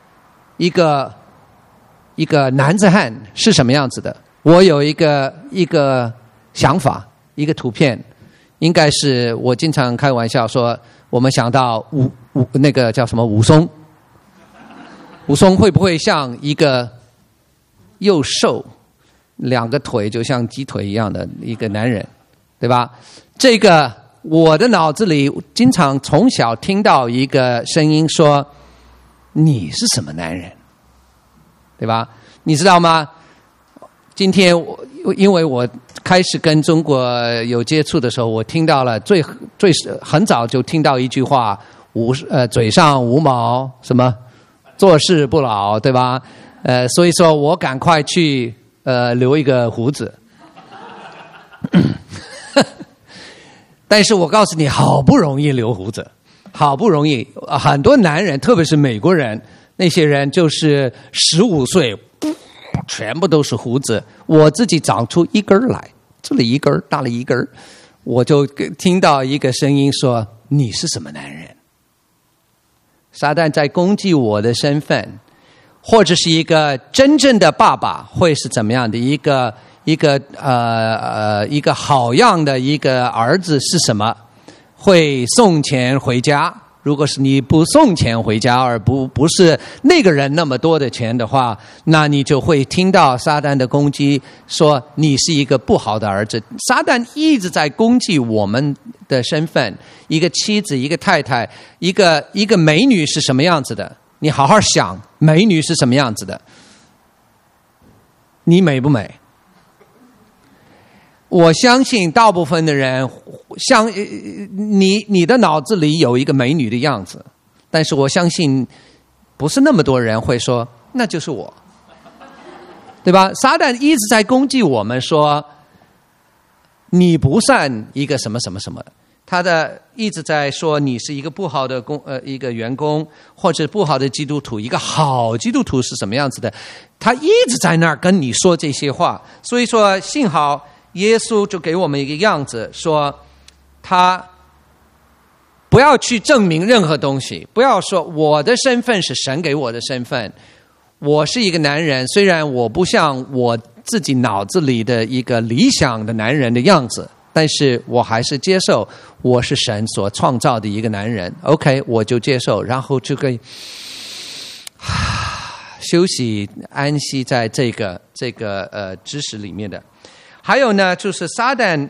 男子汉是什么样子的？我有一个想法，一个图片，应该是我经常开玩笑说，我们想到那个叫什么武松，武松会不会像一个又瘦2个腿就像鸡腿一样的一个男人，对吧？这个我的脑子里经常从小听到一个声音说，你是什么男人，对吧？你知道吗？今天因为我开始跟中国有接触的时候，我听到了很早就听到一句话，嘴上无毛，什么做事不老，对吧？所以说我赶快去留一个胡子。但是我告诉你，好不容易留胡子，好不容易，很多男人，特别是美国人，那些人就是15岁，全部都是胡子。我自己长出一根来，这里一根，那里一根，我就听到一个声音说：“你是什么男人？”撒旦在攻击我的身份，或者是一个真正的爸爸会是怎么样的一个好样的一个儿子是什么？会送钱回家， 如果是你不送钱回家，而不是那个人那么多的钱的话，那你就会听到撒旦的攻击，说你是一个不好的儿子。撒旦一直在攻击我们的身份，一个妻子，一个太太，一个美女是什么样子的？你好好想，美女是什么样子的？你美不美？我相信大部分的人你的脑子里有一个美女的样子，但是我相信不是那么多人会说那就是我，对吧？撒旦一直在攻击我们，说你不算一个什么什么什么，他一直在说你是一个不好的一个员工，或者不好的基督徒。一个好基督徒是什么样子的？他一直在那儿跟你说这些话。所以说幸好耶稣就给我们一个样子，说他不要去证明任何东西，不要说我的身份是神给我的身份，我是一个男人，虽然我不像我自己脑子里的一个理想的男人的样子，但是我还是接受我是神所创造的一个男人。 OK， 我就接受，然后就可以休息安息在这个知识里面的。还有呢，就是撒旦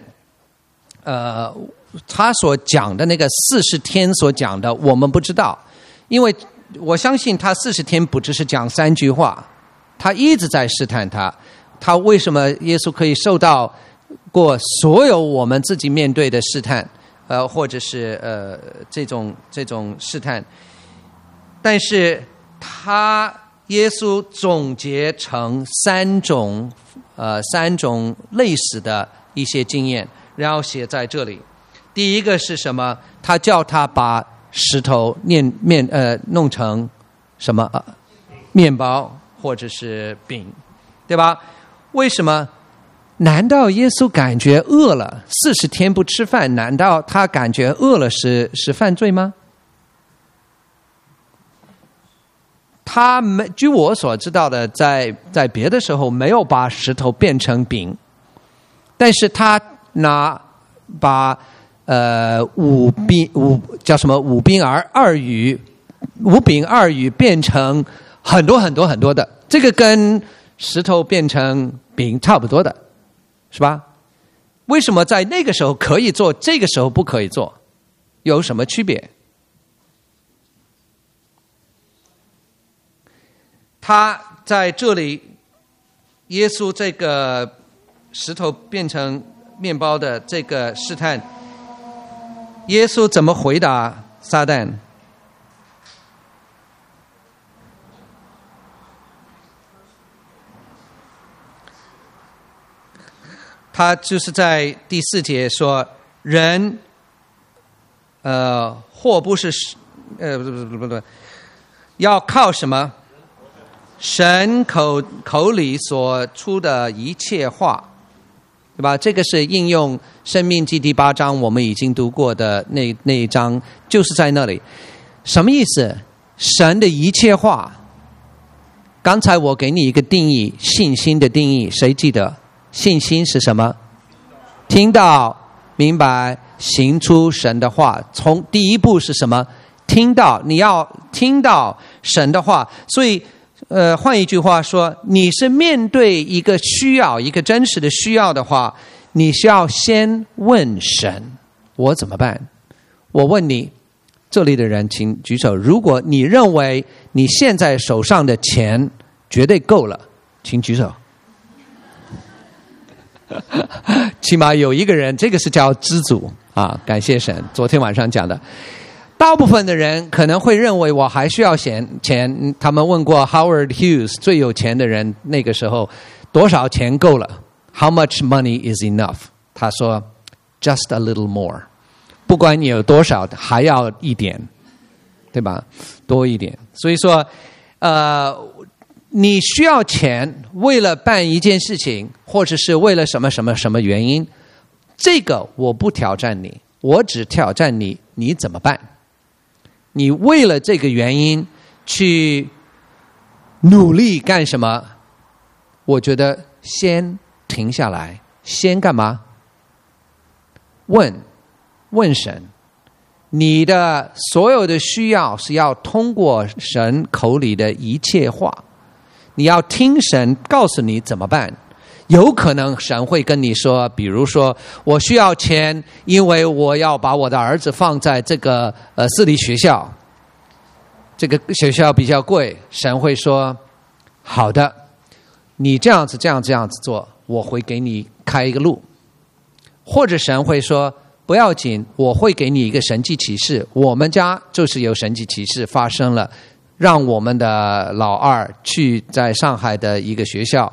他所讲的那个40天所讲的我们不知道，因为我相信他40天不只是讲3句话，他一直在试探他为什么耶稣可以受到过所有我们自己面对的试探，或者是这种试探，但是耶稣总结成3种类似的一些经验，然后写在这里。第一个是什么？他叫他把石头弄成什么面包或者是饼，对吧？为什么？难道耶稣感觉饿了40天不吃饭，难道他感觉饿了是犯罪吗？他据我所知道的，在别的时候没有把石头变成饼，但是他把五饼二鱼变成很多很多很多的，这个跟石头变成饼差不多的，是吧？为什么在那个时候可以做，这个时候不可以做？有什么区别？他在这里，耶稣这个石头变成面包的这个试探，耶稣怎么回答撒旦？他就是在第4节说，人或不是不要靠什么？神口里所出的一切话，对吧？这个是应用申命记第8章我们已经读过的那一章，就是在那里。什么意思？神的一切话。刚才我给你一个定义，信心的定义，谁记得？信心是什么？听到、明白、行出神的话。从第一步是什么？听到，你要听到神的话。所以换一句话说，你是面对一个需要，一个真实的需要的话，你需要先问神，我怎么办？我问你，这里的人请举手，如果你认为你现在手上的钱绝对够了，请举手。起码有一个人，这个是叫知足啊，感谢神。昨天晚上讲的，大部分的人可能会认为我还需要钱。他们问过 Howard Hughes 最有钱的人，那个时候多少钱够了 ？How much money is enough？ 他说 Just a little more。不管你有多少，还要一点，对吧？多一点。所以说，你需要钱，为了办一件事情，或者是为了什么什么什么原因，这个我不挑战你，我只挑战你，你怎么办？你为了这个原因去努力干什么？我觉得先停下来，先干嘛？问神， 你的所有的需要是要通过神口里的一切话，你要听神告诉你怎么办。有可能神会跟你说，比如说我需要钱，因为我要把我的儿子放在这个私立学校，这个学校比较贵，神会说好的，你这样子做，我会给你开一个路。或者神会说不要紧，我会给你一个神迹启示，我们家就是有神迹启示发生了，让我们的老二去在上海的一个学校，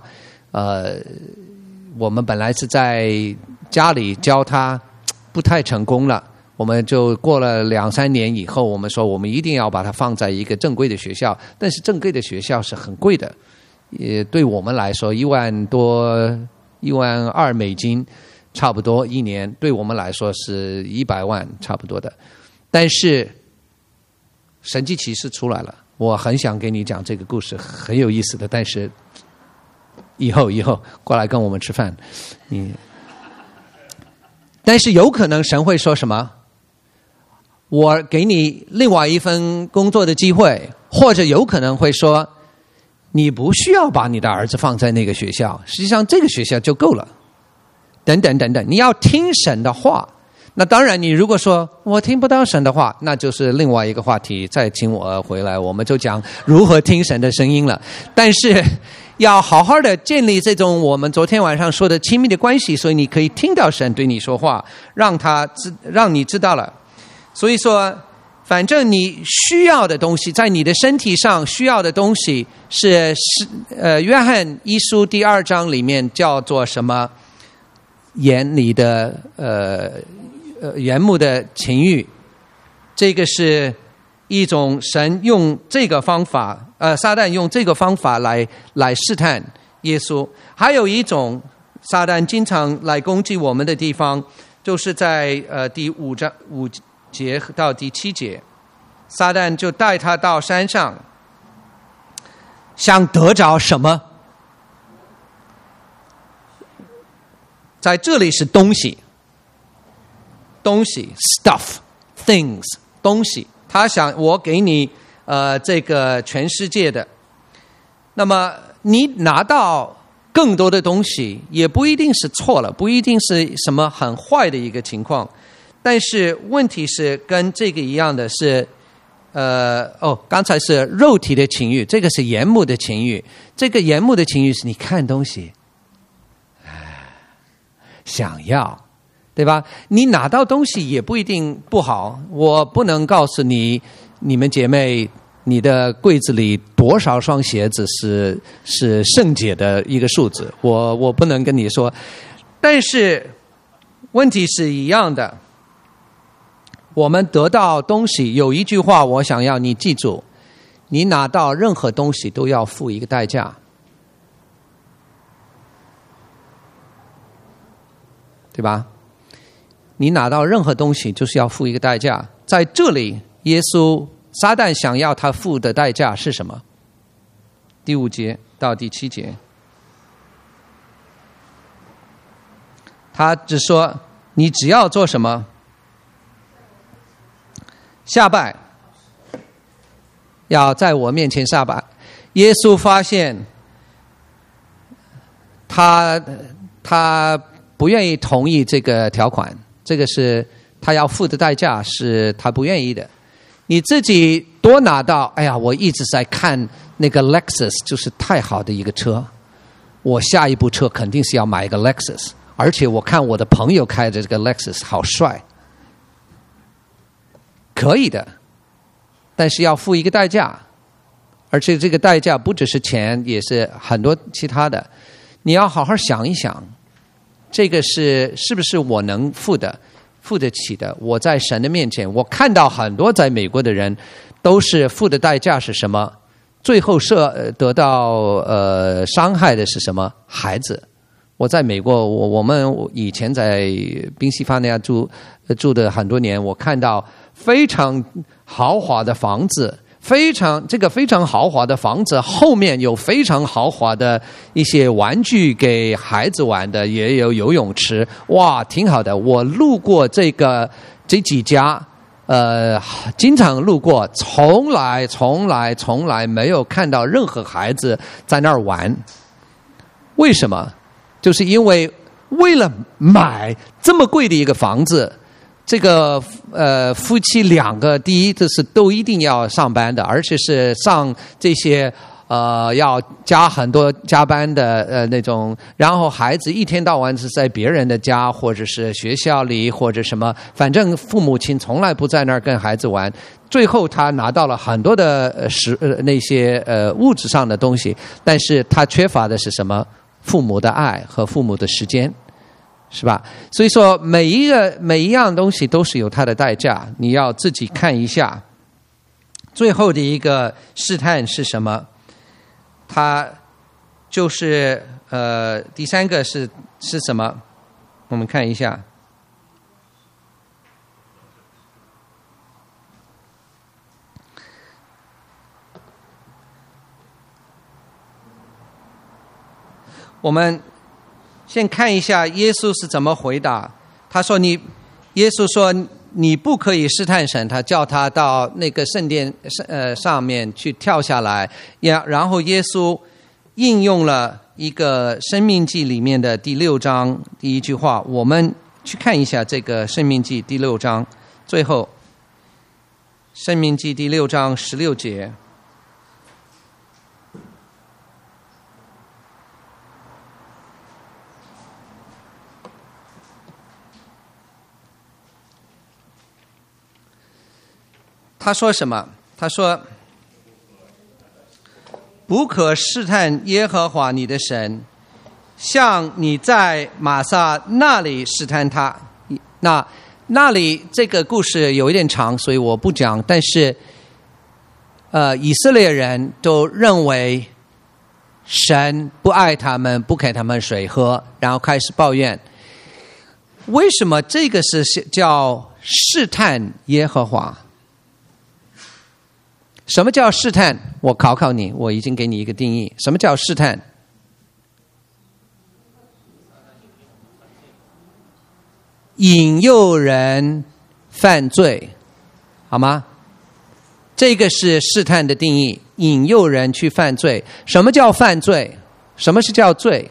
我们本来是在家里教他，不太成功了，我们就过了2-3年以后，我们说我们一定要把它放在一个正规的学校，但是正规的学校是很贵的，也对我们来说1万多1.2万美金差不多一年，对我们来说是100万差不多的。但是神迹奇事出来了，我很想给你讲这个故事，很有意思的，但是以后过来跟我们吃饭。但是有可能神会说什么，我给你另外一份工作的机会，或者有可能会说你不需要把你的儿子放在那个学校，实际上这个学校就够了，等等等等。你要听神的话。那当然你如果说我听不到神的话，那就是另外一个话题，再请我回来我们就讲如何听神的声音了。但是要好好的建立这种我们昨天晚上说的亲密的关系，所以你可以听到神对你说话，让你知道了。所以说反正你需要的东西，在你的身体上需要的东西是约翰一书第2章里面叫做什么，眼里的眼目的情欲，这个是一种神用这个方法，撒旦用这个方法来试探耶稣。还有一种撒旦经常来攻击我们的地方，就是在第5节到第7节，撒旦就带他到山上，想得着什么？在这里是东西 stuff things 东西，他想我给你这个全世界的，那么你拿到更多的东西也不一定是错了，不一定是什么很坏的一个情况，但是问题是跟这个一样的是刚才是肉体的情欲，这个是眼目的情欲。这个眼目的情欲是你看东西想要，对吧？你拿到东西也不一定不好，我不能告诉你们姐妹你的柜子里多少双鞋子是圣洁的一个数字，我不能跟你说。但是问题是一样的，我们得到东西有一句话我想要你记住，你拿到任何东西都要付一个代价，对吧？你拿到任何东西就是要付一个代价。在这里撒旦想要他付的代价是什么？第5节到第7节，他只说你只要做什么？下拜，要在我面前下拜。耶稣发现他不愿意同意这个条款，这个是他要付的代价，是他不愿意的。你自己多拿到，哎呀，我一直在看那个 Lexus， 就是太好的一个车，我下一部车肯定是要买一个 Lexus， 而且我看我的朋友开的这个 Lexus 好帅，可以的，但是要付一个代价，而且这个代价不只是钱，也是很多其他的。你要好好想一想，这个是不是我能付得起的？我在神的面前，我看到很多在美国的人都是付的代价是什么？最后得到伤害的是什么？孩子。我在美国，我们以前在宾夕法尼亚住的很多年，我看到非常豪华的房子，非常豪华的房子后面有非常豪华的一些玩具给孩子玩的，也有游泳池，哇，挺好的。我路过这几家经常路过，从来没有看到任何孩子在那儿玩。为什么？就是因为为了买这么贵的一个房子，这个夫妻两个，第一就是都一定要上班的，而且是上这些要加很多加班的那种，然后孩子一天到晚是在别人的家或者是学校里或者什么，反正父母亲从来不在那儿跟孩子玩。最后他拿到了很多的那些物质上的东西，但是他缺乏的是什么？父母的爱和父母的时间，是吧？所以说每一样东西都是有它的代价，你要自己看一下。最后的一个试探是什么？它就是第三个是什么？我们看一下。我们先看一下耶稣是怎么回答。他说耶稣说你不可以试探神，他叫他到那个圣殿上面去跳下来，然后耶稣应用了一个申命记里面的第6章第一句话。我们去看一下这个申命记第6章，最后申命记第6章16节。他说什么？他说不可试探耶和华你的神，像你在玛撒那里试探他。那里这个故事有一点长，所以我不讲。但是以色列人都认为神不爱他们，不给他们水喝，然后开始抱怨。为什么这个是叫试探耶和华？什么叫试探？我考考你，我已经给你一个定义。什么叫试探？引诱人犯罪，好吗？这个是试探的定义，引诱人去犯罪。什么叫犯罪？什么是叫罪？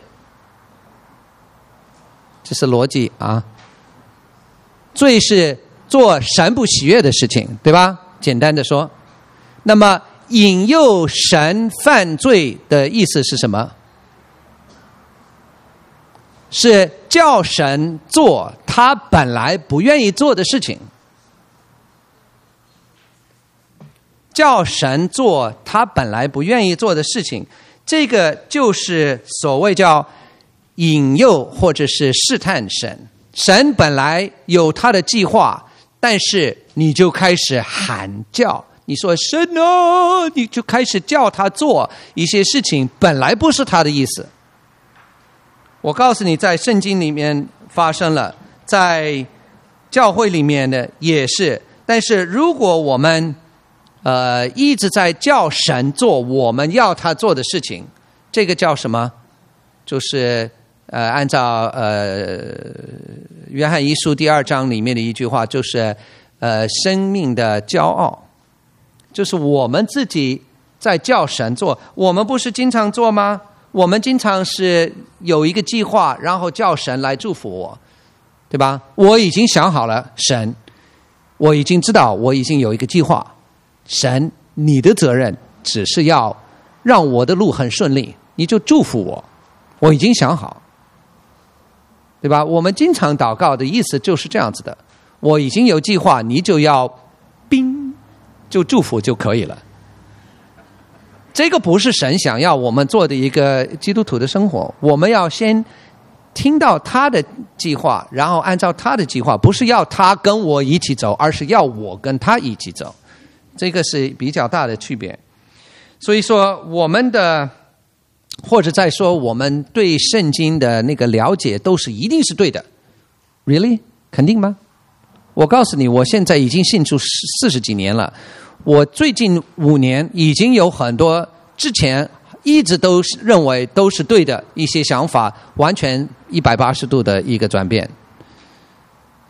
这是逻辑啊。罪是做神不喜悦的事情，对吧？简单的说。那么引诱神犯罪的意思是什么？是叫神做他本来不愿意做的事情，叫神做他本来不愿意做的事情，这个就是所谓叫引诱或者是试探神。神本来有他的计划，但是你就开始喊叫，你说神啊，你就开始叫他做一些事情，本来不是他的意思。我告诉你，在圣经里面发生了，在教会里面的也是。但是如果我们一直在叫神做我们要他做的事情，这个叫什么？就是按照约翰一书第2章里面的一句话，就是生命的骄傲，就是我们自己在叫神做。我们不是经常做吗？我们经常是有一个计划，然后叫神来祝福我，对吧？我已经想好了，神，我已经知道，我已经有一个计划。神，你的责任只是要让我的路很顺利，你就祝福我，我已经想好，对吧？我们经常祷告的意思就是这样子的，我已经有计划，你就要冰，就祝福就可以了。这个不是神想要我们做的一个基督徒的生活，我们要先听到他的计划，然后按照他的计划，不是要他跟我一起走，而是要我跟他一起走，这个是比较大的区别。所以说我们的，或者再说我们对圣经的那个了解都是一定是对的。 Really？ 肯定吗？我告诉你，我现在已经信主40几年了，我最近5年已经有很多之前一直都认为都是对的一些想法，完全180度的一个转变。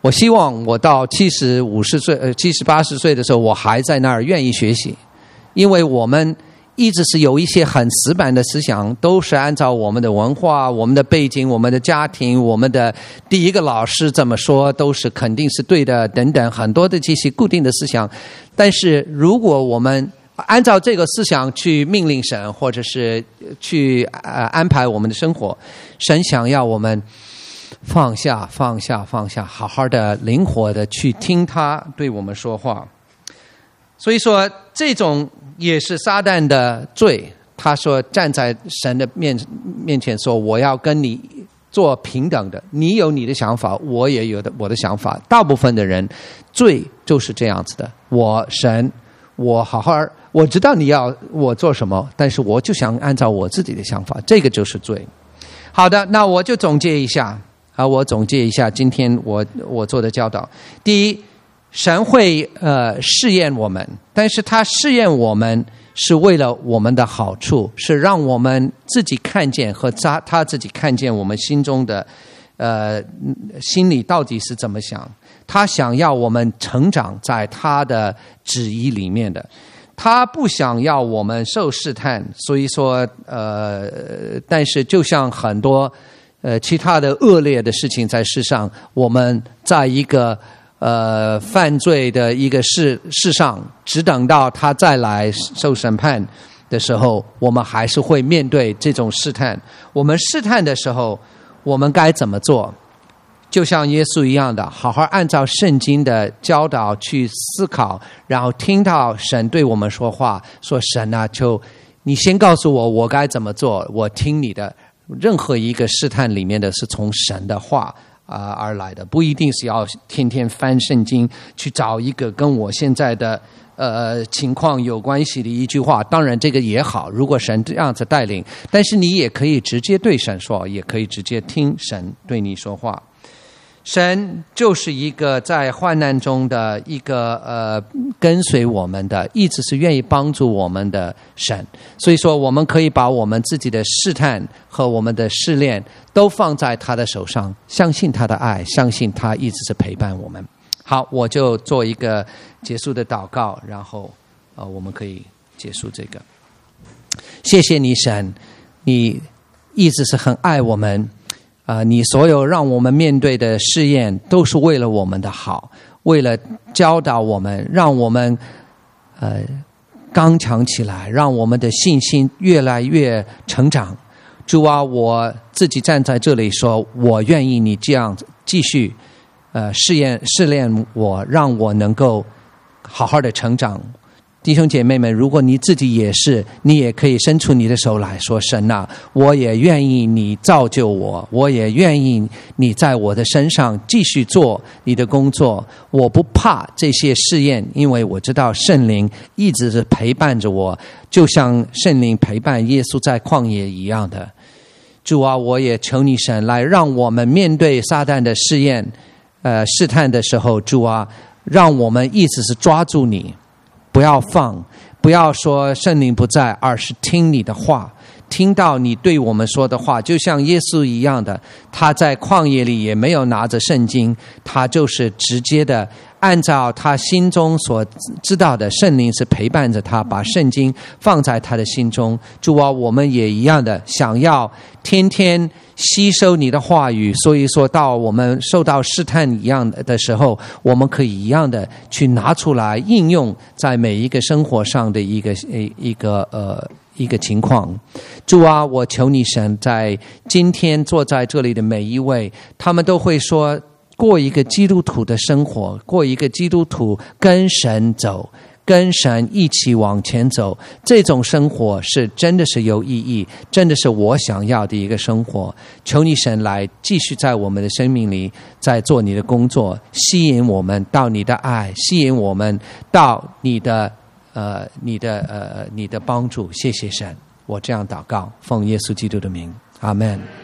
我希望我到70、50岁、70、80岁的时候，我还在那儿愿意学习，因为我们一直是有一些很死板的思想，都是按照我们的文化、我们的背景、我们的家庭、我们的第一个老师怎么说，都是肯定是对的等等，很多的这些固定的思想。但是如果我们按照这个思想去命令神，或者是去安排我们的生活，神想要我们放下，好好的灵活的去听他对我们说话。所以说这种也是撒旦的罪，他说站在神的面前说，我要跟你做平等的，你有你的想法，我也有我的想法。大部分的人罪就是这样子的，我好好，我知道你要我做什么，但是我就想按照我自己的想法，这个就是罪。好的，那我就总结一下今天我做的教导。第一，神会试验我们，但是他试验我们是为了我们的好处，是让我们自己看见和他自己看见我们心中的心里到底是怎么想。他想要我们成长在他的旨意里面的，他不想要我们受试探。所以说但是就像很多其他的恶劣的事情在世上，我们在一个犯罪的一个世上，只等到他再来受审判的时候，我们还是会面对这种试探。我们试探的时候，我们该怎么做？就像耶稣一样的，好好按照圣经的教导去思考，然后听到神对我们说话，说神啊，求你先告诉我我该怎么做，我听你的。任何一个试探里面的是从神的话而来的，不一定是要天天翻圣经去找一个跟我现在的情况有关系的一句话。当然这个也好，如果神这样子带领，但是你也可以直接对神说，也可以直接听神对你说话。神就是一个在患难中的一个跟随我们的，一直是愿意帮助我们的神。所以说我们可以把我们自己的试探和我们的试炼都放在他的手上，相信他的爱，相信他一直是陪伴我们。好，我就做一个结束的祷告，然后我们可以结束这个。谢谢你神，你一直是很爱我们你所有让我们面对的试验都是为了我们的好，为了教导我们，让我们刚强起来，让我们的信心越来越成长。主啊，我自己站在这里说，我愿意你这样继续试炼我，让我能够好好的成长。弟兄姐妹们，如果你自己也是，你也可以伸出你的手来说，神啊，我也愿意你造就我，我也愿意你在我的身上继续做你的工作。我不怕这些试验，因为我知道圣灵一直是陪伴着我，就像圣灵陪伴耶稣在旷野一样的。主啊，我也求你神来让我们面对撒旦的试验试探的时候，主啊，让我们一直是抓住你，不要放，不要说圣灵不在，而是听你的话，听到你对我们说的话。就像耶稣一样的，他在旷野里也没有拿着圣经，他就是直接的按照他心中所知道的，圣灵是陪伴着他，把圣经放在他的心中。主啊，我们也一样的想要天天吸收你的话语，所以说到我们受到试探一样的时候，我们可以一样的去拿出来应用在每一个生活上的一个情况。主啊，我求你神，在今天坐在这里的每一位，他们都会说过一个基督徒的生活，过一个基督徒跟神走，跟神一起往前走，这种生活是真的是有意义，真的是我想要的一个生活。求你神来继续在我们的生命里在做你的工作，吸引我们到你的爱，吸引我们到你的帮助。谢谢神，我这样祷告，奉耶稣基督的名，阿们。